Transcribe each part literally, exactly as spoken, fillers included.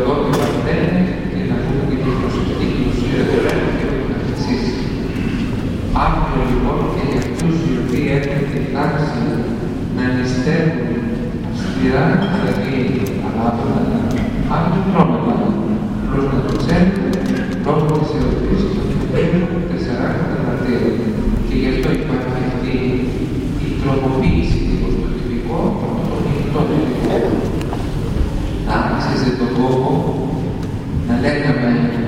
ότι μαθαίνει και να πούμε και την προσωπική κοινωνία του έργου και το καθεξής. Αύριο λοιπόν και για αυτούς οι οποίοι έχουν την τάξη να νηστεύουν σκληρά, δηλαδή ανάποδα, αύριο πρόβλημα. Απλώς να το ξέρετε, λόγω της ερωτήσης του Κυπρίου τεσσαράκοντα Μαρτίου. Και γι' αυτό υπάρχει αυτή η τροποποίηση προς το τυπικό, το νυχτό τυπικό. Να άξιζε τον κόπο να λέγαμε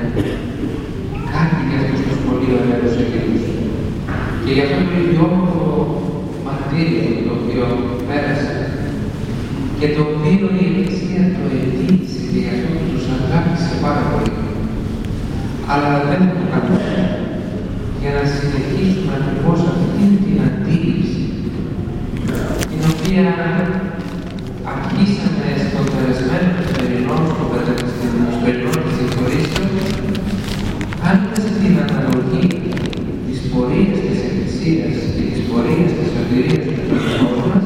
κάτι για αυτούς τους πολύ ωραίους Αγίους. Και γι' αυτό το ιδιόμορφο μαρτύριο το οποίο πέρασε και το οποίο η Εκκλησία το ετήρησε και γι' αυτό τους αγάπησε πάρα πολύ. Αλλά δεν το κάνουμε για να συνεχίσουμε ακριβώς αυτή την αντίληψη την οποία αρχίσαμε στον περασμένο σημερινό, στον περασμένο της συγχωρήσεως, κάνοντας την αναλογή της πορείας της Εκκλησίας και της πορείας της σωτηρίας του Θεού μας,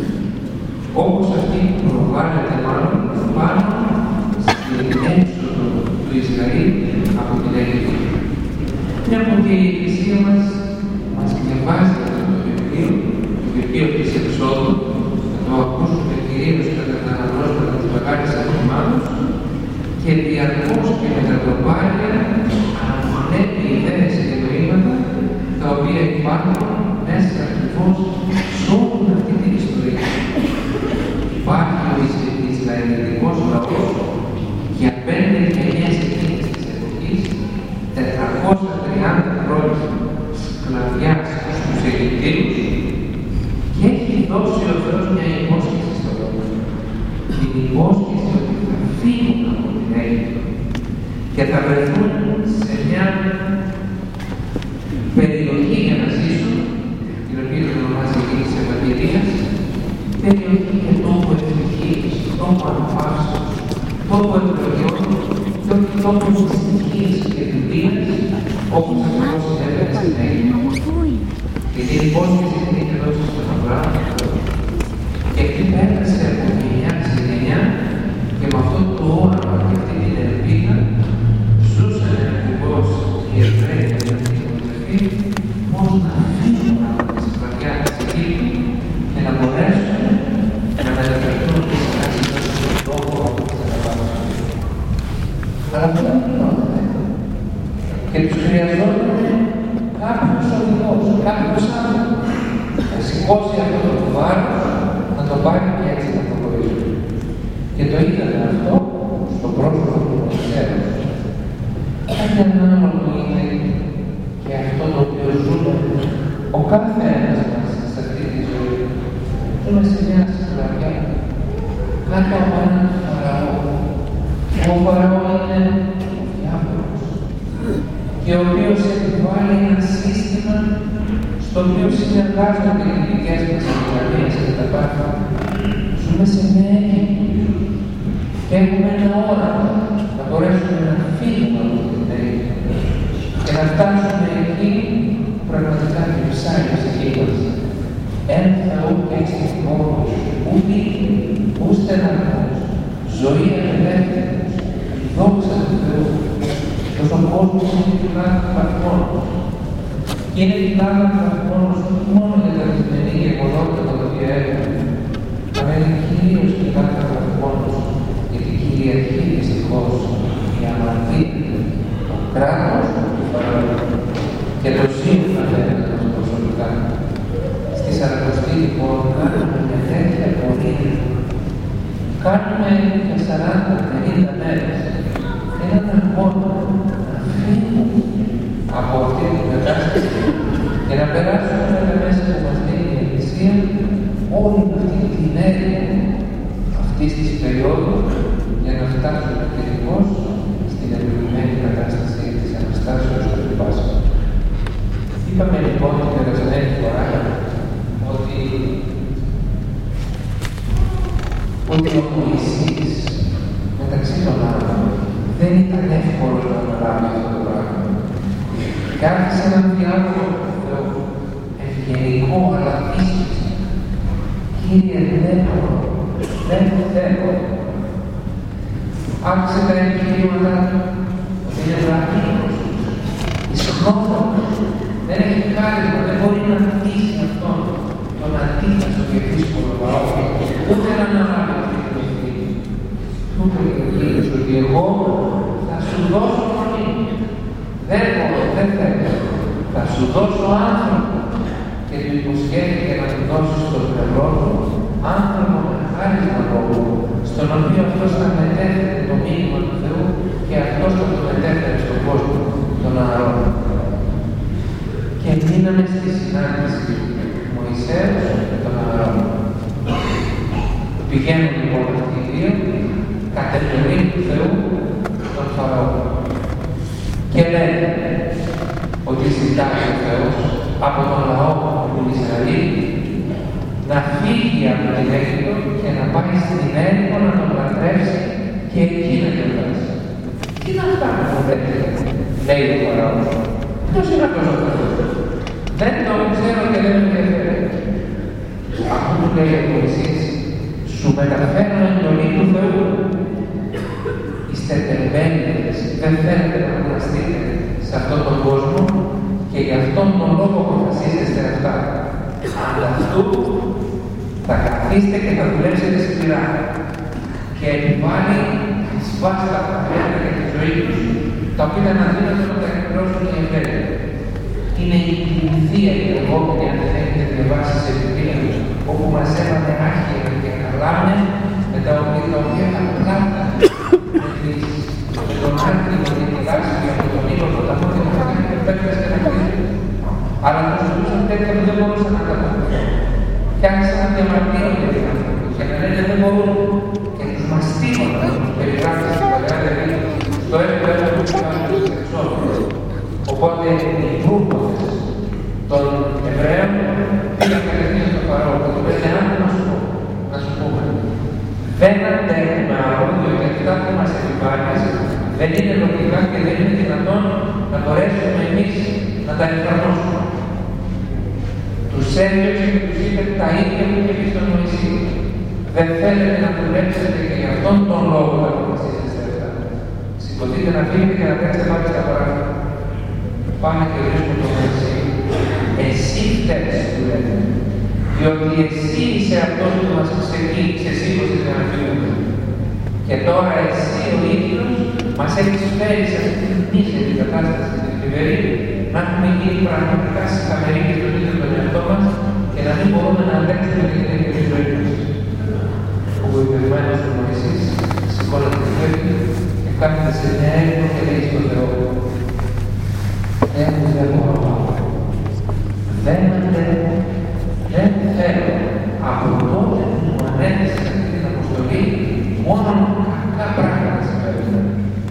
όπως αυτή προβάλλεται μάλλον πάνω στην έξοδο του Ισραήλ από την Αίγυπτο. Μια που και η Εκκλησία μας μας διαβάζει αυτό το βιβλίο, το βιβλίο της Εξόδου, θα το ακούσουμε κυρίως κατά τα αναγνώσματα της Μεγάλης Αφημάδος και διαρκώς και με τα τροπάρια αναμονέπει ιδέες και νοήματα τα οποία υπάρχουν μέσα ακριβώς σε όλη αυτή την ιστορία. Υπάρχει ο Ισραηλιτικός λαός για πέντε γενιές εκείνης της εποχής, τετρακόσια τριάντα χρόνια σκλαβιάς στους Αιγυπτίους και έχει δώσει ο Θεός μια υπόσχεση στον λαό. Την υπόσχεση ότι θα φύγουν από την Αίγυπτο και θα βρεθούν σε μια περιοχή για να ζήσουν, την οποία την ονομάζει η της Ευαγγελίας, περιοχή και τόπο ευτυχής, τόπο αναπαύσεως, τόπο ευλογιών και όχι τόπο στοιχείας και εμπειρίας, όπως ακριβώς συνέβαινε στην Αίγυπτο. Και την υπόσχεση την είχε δώσει στον Αβραάμ και εκεί πέρασε από γενιά σε γενιά και με αυτό το όραμα και αυτή την ελπίδα ζούσαν ακριβώς οι Εβραίοι και οι Εβραίοι πώς να φύγουν από τη σκλαβιά της Αιγύπτου και να μπορέσουν να μεταφερθούν και σε κάτι στον τόπο όπως θα καταβάσουν. Αλλά αυτό δεν γινόταν. Και τους χρειαζόταν κάποιος οδηγός, κάποιος άνθρωπος να σηκώσει αυτό το βάρος, να το πάρει και έτσι να προχωρήσουν. Και το είδαμε αυτό στο πρόσωπο του Μωυσέου. Κάτι ανάλογο είναι και αυτό το οποίο ζούμε ο κάθε ένας μας σε αυτή τη ζωή. Ζούμε σε μια σκλαβιά κάτω από έναν Φαραώ. Ο Φαραώ είναι ο διάβολος και ο οποίος επιβάλλει ένα σύστημα στο οποίο συνεργάζονται οι δικές μας κοινωνίες και τα πάντα. Ζούμε σε μια Αίγυπτο και έχουμε ένα όραμα να μπορέσουμε να φύγουμε από την Αίγυπτο και να φτάσουμε εκεί πραγματικά με ψάρι ψυχή μας. Ένα Θεό και εξαιρετικός, ούτε ούτε στεναρός, ζωή ελεύθερος, η δόξα του Θεού. Τόσο κόσμος είναι κοιλάδι βαθμόνος. Και είναι κοιλάδι βαθμόνος όχι μόνο για τα δυσμενή γεγονότα τα οποία έχουμε, αλλά είναι κυρίως κοιλάδι βαθμόνος για την κυριαρχή δυστυχώς, η αμαρτία, το κράτος του Φαραώ και το σύμφωνα λέγεται μας προσωπικά. Στη Σαρακοστή λοιπόν κάνουμε μια τέτοια πορεία. Κάνουμε για σαράντα πενήντα μέρες έναν αγώνα να φύγουμε από αυτή την κατάσταση και να περάσουμε τα μέσα που μας δίνει η Εκκλησία όλη αυτή την έννοια αυτής της περίοδου για να φτάσουμε τελικώς στην ευλογημένη κατάσταση της Αναστάσεως του Πάσχα. Είπαμε λοιπόν την περασμένη φορά ότι ότι ο Μωυσής μεταξύ των άλλων δεν ήταν εύκολο να αναλάβει αυτό το πράγμα. Κάθισε έναν διάλογο με τον Θεό, ευγενικό αλλά δύσκολο. Κύριε, δεν μπορώ, δεν θέλω. άκουσε τα επιχειρήματά του, ότι είναι βλακίνος, ισχνόφωνος, δεν έχει χάρισμα, δεν μπορεί να πείσει αυτόν τον αντίθετο και δύσκολο λαό, ούτε να αναλάβει αυτή την ευθύνη. Του είπε ότι εγώ θα σου δώσω φωνή. Δεν μπορώ, δεν θέλω. Θα σου δώσω άνθρωπο. Και του υποσχέθηκε να του δώσει στον πλευρό του άνθρωπο με χάρισμα λόγου, στον οποίο αυτός θα μετέφερε το μήνυμα του Θεού και αυτός θα το μετέφερε στον κόσμο, τον Ααρών. Και μείναμε στη συνάντηση Μωυσέως με τον Ααρών. Πηγαίνουν λοιπόν αυτοί οι δύο, κατ' επιλογή του Θεού, τον Φαραώ. Και λένε ότι ζητάει ο Θεός από τον λαό του Ισραήλ να φύγει από την Αίγυπτο και να πάει στην Αίγυπτο να τον λατρεύσει και εκεί να γιορτάσει. Τι είναι αυτά που λέτε, λέει ο Φαραώ. Ποιος είναι αυτός ο Θεός? Δεν τον ξέρω και δεν με ενδιαφέρει. Αυτό που λέει ο Μωυσής, σου μεταφέρω εντολή του Θεού. Είστε τεμπέληδες, δεν θέλετε να κουραστείτε σε αυτόν τον κόσμο και γι' αυτόν τον λόγο αποφασίζεστε αυτά. Ανταυτού θα καθίστε και θα δουλέψετε σκληρά και επιβάλλει σβάστα τα μέτρα για τη ζωή τους, τα οποία ήταν αδύνατο να τα εκπληρώσουν οι Εβραίοι. Είναι η πληθεία η λεγόμενη, αν δεν έχετε διαβάσει σε βιβλία, όπου μας έβαλε άχυρα και καλάμια με τα οποία τα πλάτα με τον άκρη με την τηλάση και από τον ήλιο ποταμό και να κάνει πέπτες και να κρίνει. Αλλά τους ζούσαν τέτοια που δεν μπορούσαν να κάνουν. Και άρχισαν να διαμαρτύρονται για αυτό και να λένε δεν μπορούν και τους μαστίγονταν τους περιγράφες στην Παλαιά Διαθήκη στο έργο έργο του Ιωάννου της Εξόδου. Οπότε οι προύχοντες των Εβραίων πήγαν κατευθείαν στον Φαραώ και του λένε αν να σου πω, να σου πούμε. Δεν αντέχουμε αρρώντιο και αυτά που μας επιβάλλεις, δεν είναι λογικά και δεν είναι δυνατόν να μπορέσουμε εμείς να τα εφαρμόσουμε. Τους έδιωξε και τους είπε τα ίδια που είχε πει στον Μωυσή. Δεν θέλετε να δουλέψετε και για αυτόν τον λόγο να αποφασίσετε αυτά. Σηκωθείτε να φύγετε και να τρέξετε πάλι στα παράθυρα. Πάμε και βρίσκουμε τον Μωυσή. Εσύ φταίς, του λέτε. Διότι εσύ είσαι αυτός που μας ξεσήκωσε για να φύγουμε. Και τώρα εσύ ο ίδιος μας έχεις φέρει σε αυτή την μίζερη κατάσταση την θλιβερή, να έχουμε γίνει πραγματικά συγχαμεροί και τον ίδιο τον εαυτό μας και να μην μπορούμε να αντέξουμε την ίδια τη ζωή μας. Ο βοηθευμένος του Μωυσής σηκώνεται το χέρι και κάθεται σε μια έγνοια και λέει στον Θεό: Θεέ μου, δεν μπορώ. Δεν αντέχω. Δεν θέλω από τότε που μου ανέθεσε αυτή την αποστολή μόνο κακά πράγματα συμβαίνουν.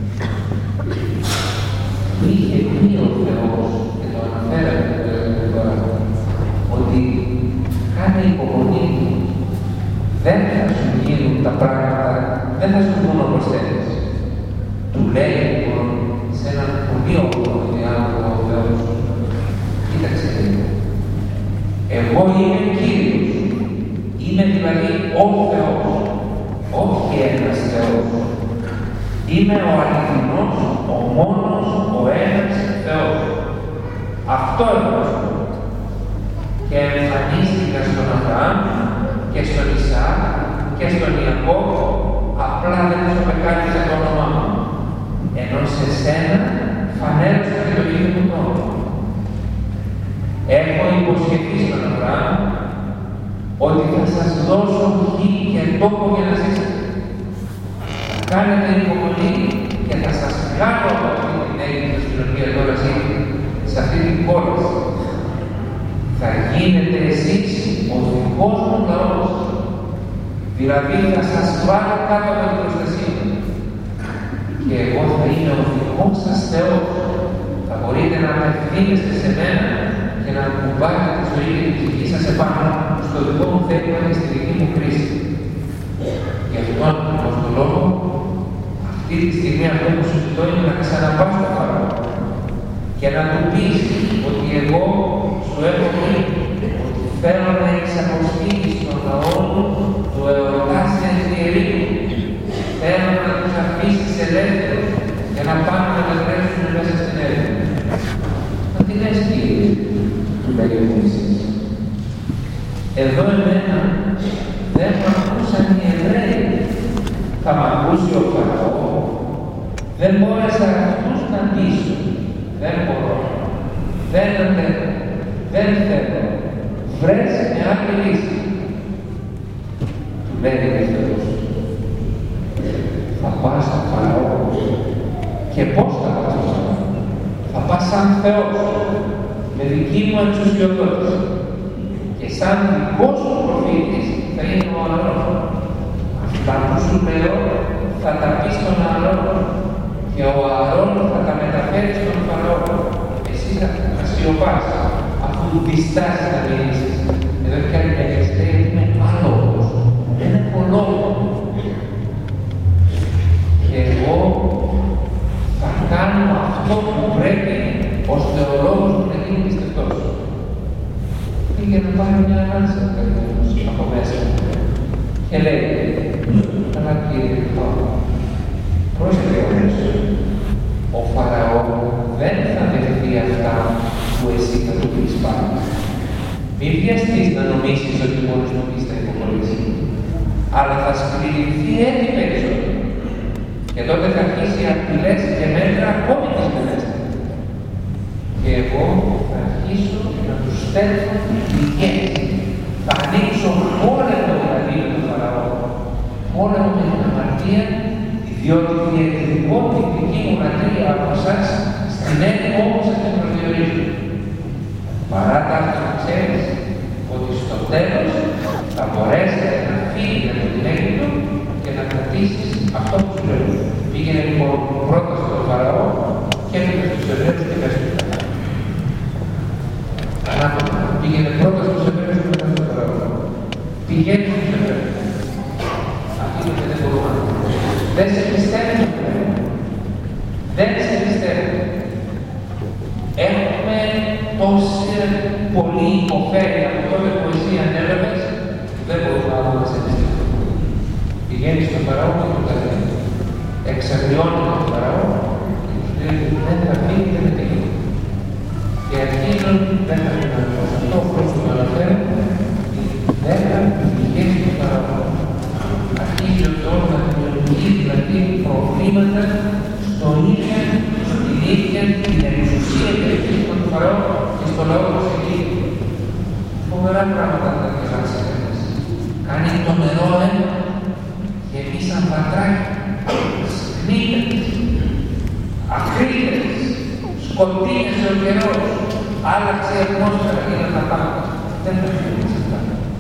Είχε πει ο Θεός, και το αναφέραμε τώρα, ότι κάνε υπομονή, δεν θα σου γίνουν τα πράγματα, δεν θα σου βγουν όπως θέλεις. Του λέει λοιπόν σε έναν πολύ όμορφο διάλογο ο Θεός, κοίταξε λίγο. Εγώ είμαι Κύριος, είμαι δηλαδή ο Θεός, όχι ένας Θεός. Είμαι ο αληθινός, ο μόνος, ο ένας Θεός. Αυτό εγώ σου πω. Και εμφανίστηκα στον Αβραάμ και στον Ισαάκ και στον Ιακώβ, απλά δεν τους απεκάλυψα το όνομά μου. Ενώ σε σένα φανέρωσα και το ίδιο μου το όνομα. Έχω υποσχεθεί στον Αβραάμ ότι θα σας δώσω γη και τόπο για να ζήσετε. Θα κάνετε υπομονή και θα σας βγάλω από αυτή την Αίγυπτο στην οποία τώρα ζείτε, σε αυτή την πόλη. Θα γίνετε εσείς ο δικός μου λαός. Δηλαδή θα σας βάλω κάτω από την προστασία μου. Και εγώ θα είμαι ο δικός σας Θεός. Θα μπορείτε να απευθύνεστε σε μένα και να μου βάλετε τη ζωή και την ψυχή σας επάνω στο δικό μου θέλημα και στη δική μου κρίση. Γι' αυτόν λοιπόν τον λόγο, αυτή τη στιγμή αυτό που σου ζητώ είναι να ξαναπάς στο Φαραώ και να του πεις ότι εγώ σου έχω πει ότι θέλω να εξαποστείλεις τον λαό μου του εορτάσει εν ιερή. Θέλω να τους αφήσεις ελεύθερους για να πάνε να μετρέψουν μέσα στην έρευνα. Μα τι λες, Κύριε, του λέει ο Μωυσής. Εδώ εμένα δεν μ' ακούσαν οι Εβραίοι. Θα μ' ακούσει ο Φαραώ. Δεν μπόρεσα αυτούς να πείσω. Δεν μπορώ. Δεν αντέχω. Δεν θέλω. Βρες μια άλλη λύση. Του λέει ο Θεός. Θα πας στον Φαραώ. Και πώς θα πας στον Φαραώ? Θα πας σαν Θεός, με δική μου εξουσιοδότηση. Και σαν δικός σου προφήτης θα είναι ο Αρών. Αυτά που σου λέω θα τα πει στον Αρών. Και ο Αρών θα τα μεταφέρει στον Φαραώ. Εσύ θα, θα σιωπάς, αφού διστάσεις να μιλήσεις. Εδώ έχει κάνει μια γεστέρη, είμαι άλογος. Δεν έχω λόγο. Και εγώ θα κάνω αυτό που πρέπει ώστε ο λόγος μου να γίνει πιστευτός. Πήγε να πάρει μια ανάσα από μέσα και λέει, καλά Κύριε, πρόσεχε όμως, ο Φαραώ δεν θα δεχθεί αυτά που εσύ θα του πεις πάνω. Μην βιαστείς να νομίσεις ότι μόνος του πεις θα υποχωρήσει, αλλά θα σκληρυνθεί έτσι περισσότερο. Και τότε θα αρχίσει απειλές και μέτρα ακόμη τις μεγαλύτερες. Και εγώ θα αρχίσω να τους στέλνω δικές. Θα ανοίξω πόλεμο δηλαδή με τον Φαραώ. Πόλεμο με την αμαρτία, διότι διεκδικώ την δική μου λατρεία από εσάς, στην έννοια όμως θα την προσδιορίζω. Παρά τα αυτά ξέρεις ότι στο τέλος θα μπορέσετε να φύγει από την Αίγυπτο και να κρατήσεις αυτό που σου λέω. Πήγαινε λοιπόν πρώτα στον Φαραώ και έφυγε στους Εβραίους και πες του καλά. Ανάποδα, πήγαινε πρώτα στους Εβραίους και μετά στον Φαραώ. Πηγαίνει στους Εβραίους. Αυτή είναι και δεν μπορούμε να πούμε. Δεν σε πιστεύουν το Εβραίοι. Δεν σε πιστεύουν. Έχουμε τόση πολύ υποφέρει από τότε που εσύ ανέλαβες, δεν μπορούμε να δούμε σε πιστεύουν. Πηγαίνει στον Φαραώ και του λέει, εξαγριώνει τον Φαραώ και τους λέει, δεν θα φύγετε με τίποτα. Και αρχίζουν, δεν θα φύγετε. Αυτό όπως το αναφέρω, δεν θα πηγαίνει στον Φαραώ. Αρχίζει ο Θεός να δημιουργεί δηλαδή προβλήματα στο ίδιο, στην ίδια την εξουσία και ευθύνη του Φαραώ και στο λαό του εκεί. Φοβερά πράγματα θα διαβάσει κανείς. Κάνει το νερό αίμα και εμείς σαν πατράκια, σκνίτες, ακρίτες, σκοτίνεσαι ο καιρός, άλλαξε η ατμόσφαιρα για να τα πάμε. Δεν θα φύγει αυτά.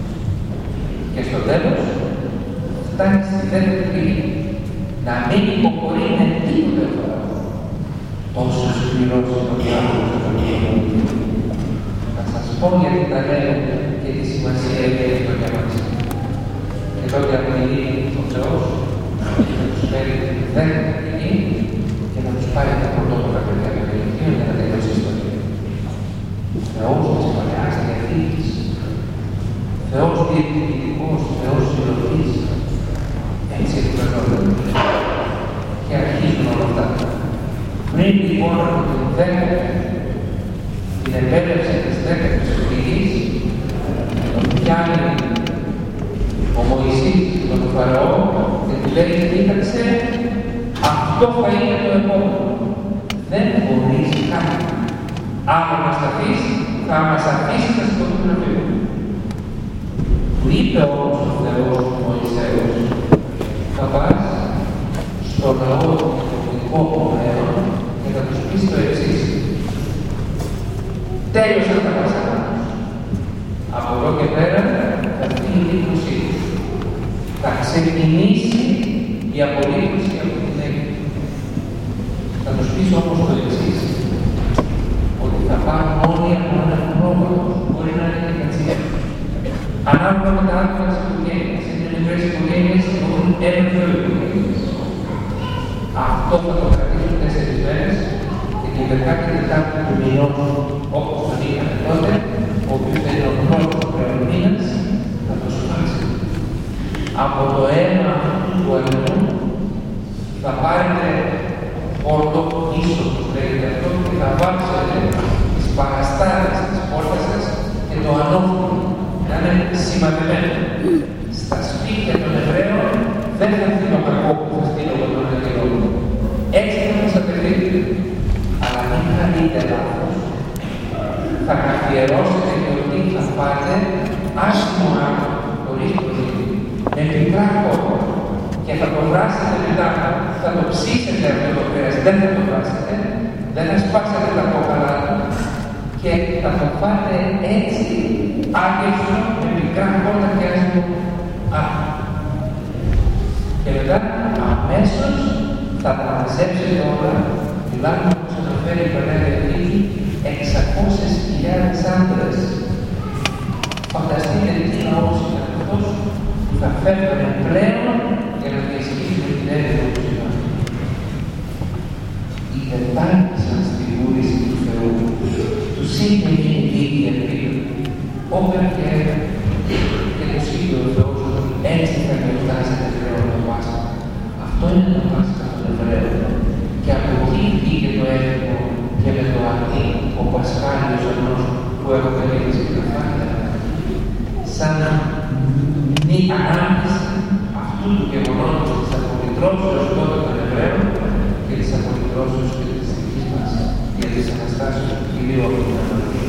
Και στο τέλος, φτάνει στη δεύτερη λίγη, να μην υποκορεί με τίποτε φορά. Τόσο σκληρός είναι ο διάβολος του Αγίου. Θα σας πω γιατί τα λέω και τη σημασία έχει το για μας. Και τότε απειλεί ο Θεός να τους φέρει τη δεύτερη λίγη και να τους πάρει τα πρωτόκολλα παιδιά των ηλικίων για να τελειώσει η ιστορία. Θεός της Παλαιάς Διαθήκης, Θεός διεκδικητικός, Θεός συλλογής, έτσι εκπαιδεύονται. Και αρχίζουν όλα αυτά. Πριν λοιπόν από την δέκατη, την επέλευση της δέκατης φυλής, τον πιάνει ο Μωυσής τον Φαραώ και του λέει, κοίταξε, αυτό θα είναι το επόμενο. Δεν μπορείς κάτι. Άμα μας αφήσει, θα μας αφήσει να σκοτούμε να φύγουμε. Του είπε όμως ο Θεός του Μωυσέως, θα πας στο λαό του κομμουνικό πλέον και θα τους πεις το εξής. Τέλειωσαν τα βασανά τους. Από εδώ και πέρα θα φύγει η λύκωσή τους. Θα ξεκινήσει η απολύτωση από την Αίγυπτο. Θα τους πεις όμως το εξής. Ότι θα πάρουν όλοι από ένα πρόγραμμα που μπορεί να είναι και κατσία. Ανάλογα με τα άτομα της οικογένειας. Είναι μικρές οικογένειες και μπορούν ένα δύο οικογένειες. Αυτό θα το κρατήσουν τέσσερις μέρες και την δεκάτη τετάρτη του μηνός, όπως τον είχαμε τότε, ο οποίος θα είναι ο πρώτος του μήνας, θα το σπάσει. Από το αίμα του αλλού θα πάρετε πόρτο πίσω, όπως λέγεται αυτό, και θα βάψετε τις παραστάδες της πόρτας σας και το ανώφυλλο να είναι σημαδεμένο. Στα σπίτια των Εβραίων δεν θα έρθει το κακό που θα στείλω από τον Αγγελό. Έτσι θα προστατευτείτε. Αλλά μην κάνετε λάθος. Θα καθιερώσετε και ότι θα πάτε άσχημο άκρο, χωρίς προσοχή, με μικρά κόμμα και θα το βράσετε μετά. Θα το ψήσετε αυτό το κρέας, δεν θα το βράσετε, δεν θα σπάσετε τα κόκαλα και θα το πάτε έτσι άκεφτο με μικρά κόμμα και άσχημο άκρο. Και μετά αμέσως θα τα μαζέψετε όλα, μιλάμε όπως αναφέρει η Παλαιά Διαθήκη, εξακόσιες χιλιάδες άντρες. Φανταστείτε τι λαός ήταν αυτός που θα φεύγανε πλέον για να διασχίσουν την έρευνα του Σινά. Υπερπάρτησαν στη βούληση του Θεού. Τους είπε η ίδια πύλη, όπερα και ένα, και τους είπε ο Θεός ότι έτσι θα γιορτάσετε πλέον το Πάσχα. Αυτό είναι το Πάσχα των Εβραίων. Και από εκεί πήγε το έθιμο και με το αρνί, ο Πασχάλιος ενός που έχουμε μιλήσει και τα φάγια, σαν μη ανάπτυξη αυτού του γεγονότος της απολυτρώσεως τότε των Εβραίων και της απολυτρώσεως και της δικής μας για τις Αναστάσεις του Κυρίου από την Ανατολή.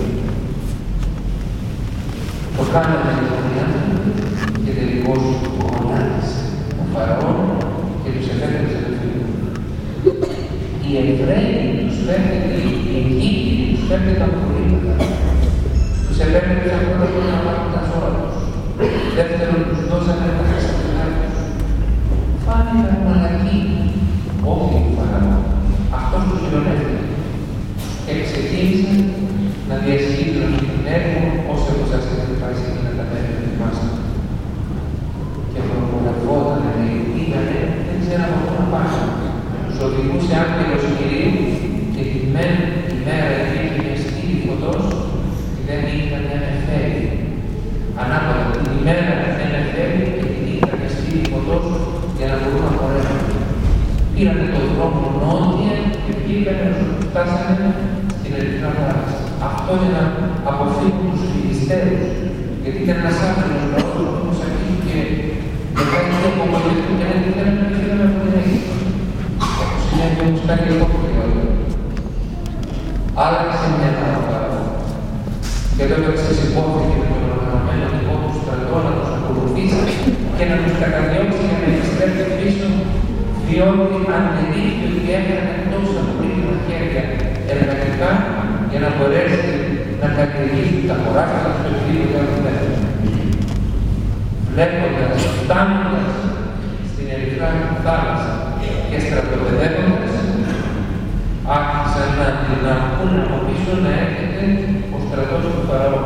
Το κάναμε λοιπόν οι άνθρωποι και τελικώς γονάτισε ο Φαραώ και τους εφέρει σε ελευθερία. Οι Εβραίοι τους φέρνετε, οι Αιγύπτιοι τους φέρνετε τα απορρίμματα. Τους επέφερε τα πρώτα χρόνια να πάρουν τα ζώα τους. Δεύτερον, τους δώσανε τα χρυσαφινά τους. Φάνηκαν μαλακοί, όχι του Φαραώ. Αυτός τους ειρωνεύτηκε. Και ξεκίνησαν να διασχίζουν αυτή την έρημο όσο όπως σας είχατε πάει σε εκείνα τα μέρη του Μάστα. Και προπολευόταν, πήγανε, δεν ξέραμε πού να πάνε. Τους οδηγούσε άγγελος Κυρίου και την ημέρα υπήρχε μια στήλη φωτός και δεν ήταν μια νεφέλη. Ανάποδα την ημέρα μια νεφέλη και την νύχτα μια στήλη φωτός για να μπορούν να χωρέσουν. Πήρανε τον δρόμο νότια και πήγανε όσο φτάσανε στην Ερυθρά Θάλασσα. Αυτό για να αποφύγουν τους Φιλιστέους, γιατί ήταν ένας άγγελος λαός που όμως αρχίστηκε μετά και απομονωθούν και δεν ήθελαν να πήγαιναν από την Αίγυπτο. Συνέβη όμως κάτι ακόμα χειρότερο. Άλλαξε μια ανάπαρα. Και τότε ξεσηκώθηκε με τον οργανωμένο δικό του στρατό να τους ακολουθήσει και να τους καταδιώξει για να επιστρέψει πίσω, διότι αντιλήφθη ότι έφεραν τόσα πολύτιμα χέρια εργατικά για να μπορέσει να καλλιεργήσει τα χωράφια του σπιτίου για να δεν. Βλέποντας, φτάνοντας στην Ερυθρά Θάλασσα και στρατοπεδεύοντας, άρχισαν να την ακούν από πίσω να έρχεται ο στρατός του Φαραώ.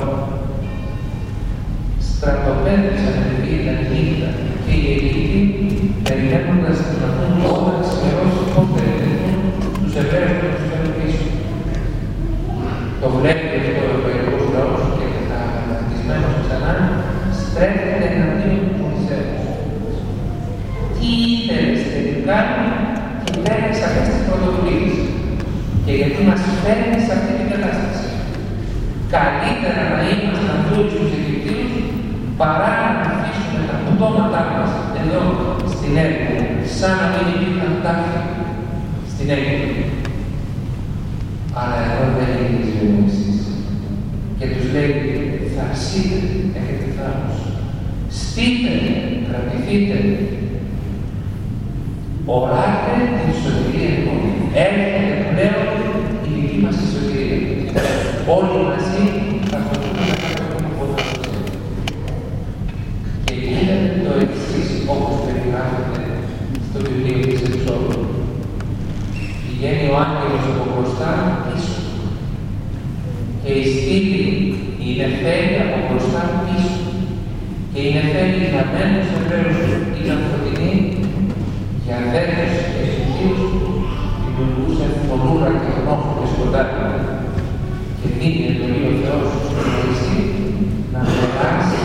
Στρατοπέδευσαν επειδή ήταν νύχτα και οι Αιγύπτιοι, περιμένοντας να πούν όλα τις ξημερώσεις πώς περιμένουν τους Εβραίους να τους φέρουν πίσω. Το βλέπει αυτό ο ευρωπαϊκός λαός και κατακτισμένος ξανά στρέφεται εναντίον του Μωυσέου. Τι ήθελες τελικά και παίρνεις αυτές τις πρωτοβουλίες και γιατί μας φέρνεις σε αυτή την κατάσταση. Καλύτερα να ήμασταν δούλοι στους Αιγυπτίους παρά να αφήσουμε τα πτώματά μας εδώ στην Αίγυπτο, σαν να μην υπήρχαν τάφη στην Αίγυπτο. Αλλά εδώ δεν είναι ο Μωυσής. Και τους λέει, θαρσείτε, έχετε θάρρος. Στείτε, κρατηθείτε. Οράτε την σωτηρία λοιπόν. Έρχεται πλέον η δική μας σωτηρία. Όλοι μαζί θα χωρούμε να κάνουμε από το και γίνεται το εξής όπως περιγράφεται στο βιβλίο της Εξόδου. Πηγαίνει ο άγγελος από μπροστά πίσω και η στήλη, η νεφέλη από μπροστά πίσω και η νεφέλη γραμμένους Εβραίους ήταν φωτεινή για αδέρφους και ευτυχίους δημιουργούσε φωνούρα και γνώφου και σκοτάδι και δίνει εντολή ο Θεός στον Μωυσή να περάσει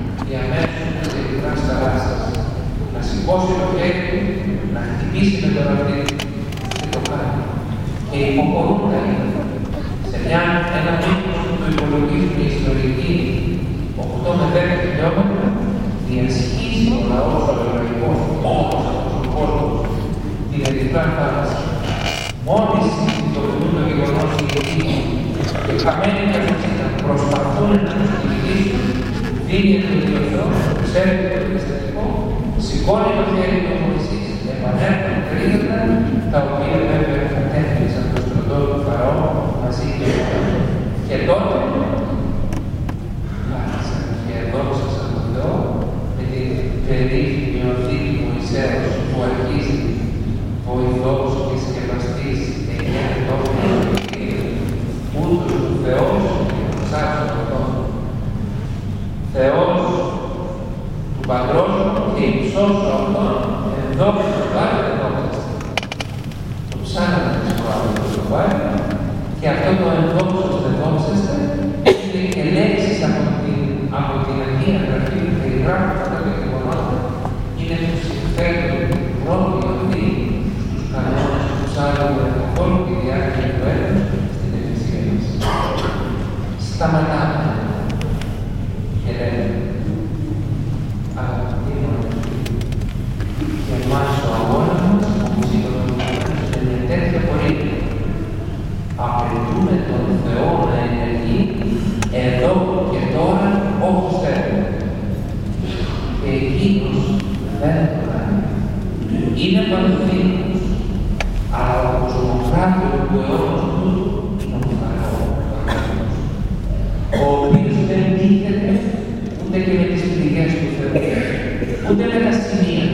διαμέσου της Ερυθράς Θαλάσσας, να σηκώσει το χέρι, να χτυπήσει με τον και υποχωρούν τα ήθη. Σε μια, ένα μήκος που το υπολογίζουν οι ιστορικοί οκτώ με δέκα χιλιόμετρα, διασχίζει ο λαός ο ευρωπαϊκός όμως από τον κόσμο την Ερυθρά θάλασσα. Μόλις συνειδητοποιούν το γεγονός οι ειδικοί και χαμένοι καθώς προσπαθούν να τους κυνηγήσουν, δίνει το Θεό, ξέρετε το περιστατικό, σηκώνει το χέρι του Μωυσής, επανέρχονται γρήγορα, τα οποία βέβαια κατέφυγαν στο στρατό του Φαραώ μαζί και ο και τότε άρχισαν και εδόξασαν τον Θεό με την περίφημη ορθή του Μωυσέως που αρχίζει βοηθός και σκευαστής εννιά ετών ούτως του Θεός και του ψάξεων αυτών. Θεός του παγκόσμιου και υψώσου αυτών ενδόξου πάλι ενδόξαστε. Το ψάχνατε της προάλληλος το πάλι και αυτό το ενδόξος ενδόξαστε είναι και λέξεις από την, από την Αγία Γραφή που περιγράφουν αυτά τα γεγονότα είναι που συμφέρουν την πρώτη οδή στους κανόνες του ψάρου καθ' όλη τη διάρκεια του έτους στην Εκκλησία μας. Σταματάμε και λέμε αγαπητοί μου, και εμάς ο αγώνας μας όπως οικονομικούς σε μια τέτοια πορεία απαιτούμε τον Θεό να ενεργεί εδώ και τώρα όπως θέλουμε. Και εκείνος δεν το κάνει. Είναι παντοδύναμος, αλλά ο κοσμοκράτορ του αιώνος του είναι ο Φαραώ, ο οποίος δεν τίθεται ούτε και με τις πληγές του Θεού, ούτε με τα σημεία.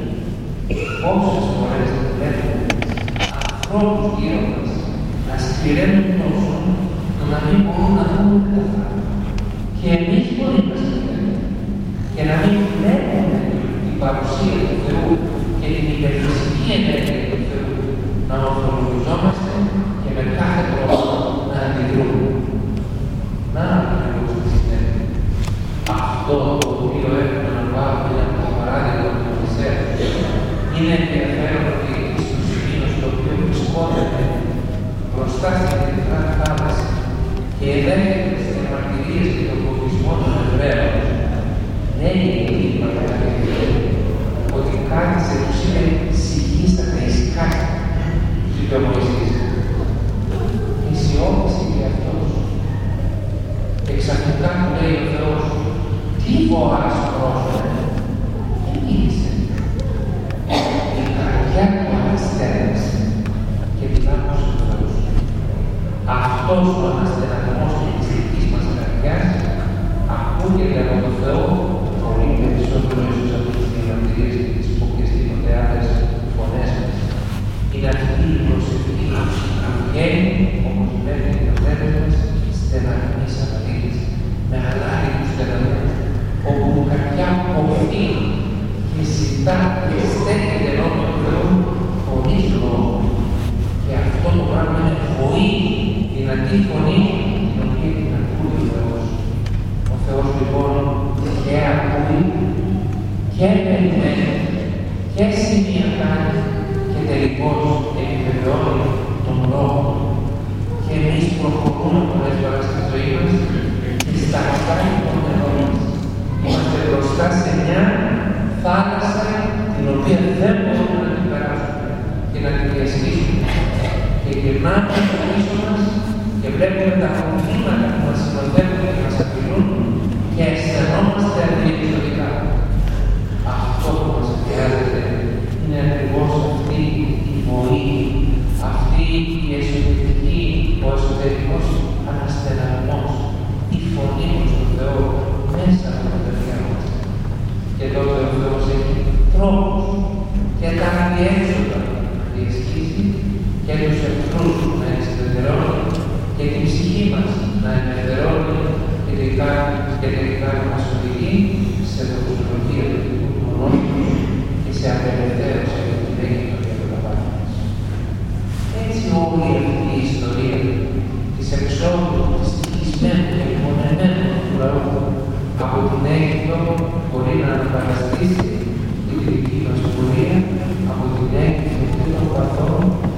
Πόσες φορές βλέπουμε ανθρώπους γύρω μας να σκληραίνουν τόσο, το να μην μπορούν να δουν τα πράγματα. Και εμείς μπορεί να σκληραίνουμε και να μην βλέπουμε την παρουσία του Θεού και την υπερφυσική ενέργεια του Θεού, να ορθολογιζόμαστε και με κάθε τρόπο να αντιδρούμε. Να ακριβώς τι συνέβη. Αυτό το οποίο έχουμε να βάλουμε από το παράδειγμα του Μωυσέα είναι ενδιαφέρον ότι στο σημείο στο οποίο βρισκόταν μπροστά στην Ερυθρά θάλασσα και εδέχεται στις διαμαρτυρίες και τον φοβισμό των Εβραίων, λέει η Παναγία ότι κάθισε τους είναι συγχύστατα, ησυχάστατα, τους είπε ο Μωυσής. Ισιώπησε και αυτός. Και ξαφνικά του λέει ο Θεός, τι βοράς πρόσφερε, δεν μίλησε. Η καρδιά του αναστένασε και μιλάμε στον Θεό. Αυτός ο αναστεναγμός της δικής μας καρδιάς ακούγεται από τον Θεό πολύ περισσότερο ίσως από τις διαμαρτυρίες και τις οποιασδήποτε άλλες φωνές μας. Είναι αυτή η προσευχή που βγαίνει, όπως λέει οι πατέρες μας, στεναγμής αναλύτης, με αλάρι του στεναγμού, όπου η καρδιά ποθεί και ζητά και στέκεται ενώπιον του Θεού χωρίς λόγο. Και αυτό το πράγμα είναι φοή, δυνατή φωνή, την οποία την ακούει ο Θεός. Ο Θεός λοιπόν και ακούει και περιμένει και σημεία κάνει και τελικώς επιβεβαιώνει τον λόγο. Και εμείς προχωρούμε πολλές φορές στη ζωή μας και στα αστάρι των νερών μας. Είμαστε μπροστά σε μια θάλασσα την οποία δεν μπορούμε να την περάσουμε και να την διασχίσουμε. Και γυρνάμε στο πίσω μας και βλέπουμε τα προβλήματα που μας συνοδεύουν και μας απειλούν και αισθανόμαστε αντιεξωτικά. Αυτό που μας χρειάζεται είναι ακριβώς αυτή η βοήθεια, αυτή η εσωτερική, ο εσωτερικός αναστεναγμός, η φωνή μας στον Θεό μέσα από τα παιδιά μας. Και τότε ο Θεός έχει τρόπους και τα αδιέξοδα να διασχίσει και τους εχθρούς να εξεδερώνει και την ψυχή μας να ελευθερώνει και τελικά, και τελικά να μας οδηγεί σε δοξολογία του Δικού του Μονόδου και σε απελευθέρωση από την έγκυο για το λαμβάνει μας. Έτσι όλη αυτή η ιστορία της εξόδου, της τυχισμένου και υπονεμένου του λαού από την Αίγυπτο μπορεί να αναπαραστήσει την δική μας πορεία από την Αίγυπτο και των παθών και τη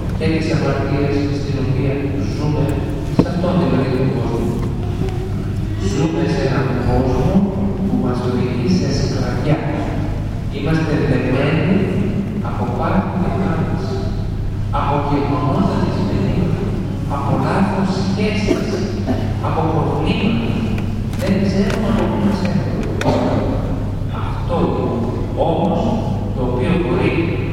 τις αμαρτίες στην οποία ζούμε, σε αυτόν δηλαδή τον κόσμο. Ζούμε σε έναν κόσμο που μας οδηγεί σε σκλαβιά. Είμαστε δεμένοι από πάθη και θάνατος, από γεγονότα της μενής, από λάθος σχέσεις, από προβλήματα. Δεν ξέρουμε από πού μας έρχονται. Αυτό όμως το οποίο μπορεί,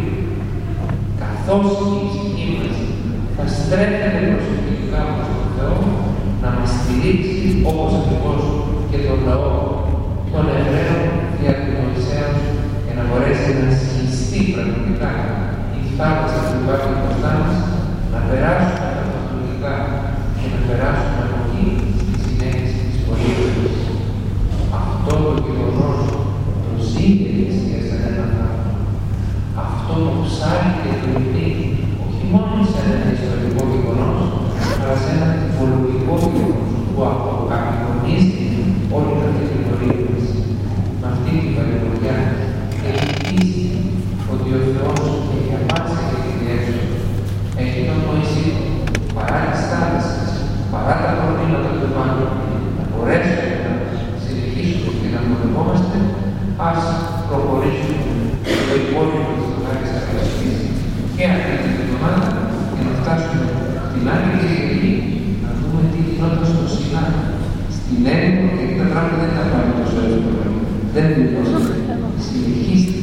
καθώς η ψυχή μας θα στρέφεται προσεκτικά προς τον Θεό, να μας στηρίξει όπως ακριβώς και τον λαό των Εβραίων δια του Μωυσέως, για να μπορέσει να σχιστεί πραγματικά η θάλασσα που υπάρχει μπροστά μας, να περάσουμε πραγματικά και να περάσουμε από εκεί στη συνέχιση της πορείας μας. Αυτό το γεγονός το ζει η Εκκλησία σαν ένα θαύμα. Αυτό το ψάρι και το λυπεί, όχι μόνο σε ένα ιστορικό γεγονός, αλλά σε ένα τυπολογικό γεγονός που απεικονίζει όλη αυτή την πορεία μας. Με αυτή την παρηγοριά έχει πείσει ότι ο Θεός έχει απάντηση για την διέξοδο. Έχει τον Μωυσή, παρά τις θάλασσες, παρά τα προβλήματα του μάλλον, να μπορέσουμε να συνεχίσουμε και να πολεμόμαστε, ας προχωρήσουμε το υπόλοιπο της Μεγάλης Αγαθής και αυτή την εβδομάδα για να φτάσουμε στην άλλη Κυριακή να δούμε τι γινόταν στο Σινάι, στην έρημο, γιατί τα πράγματα δεν τα πάμε τόσο εύκολα. Δεν είναι τόσο. Συνεχίστε.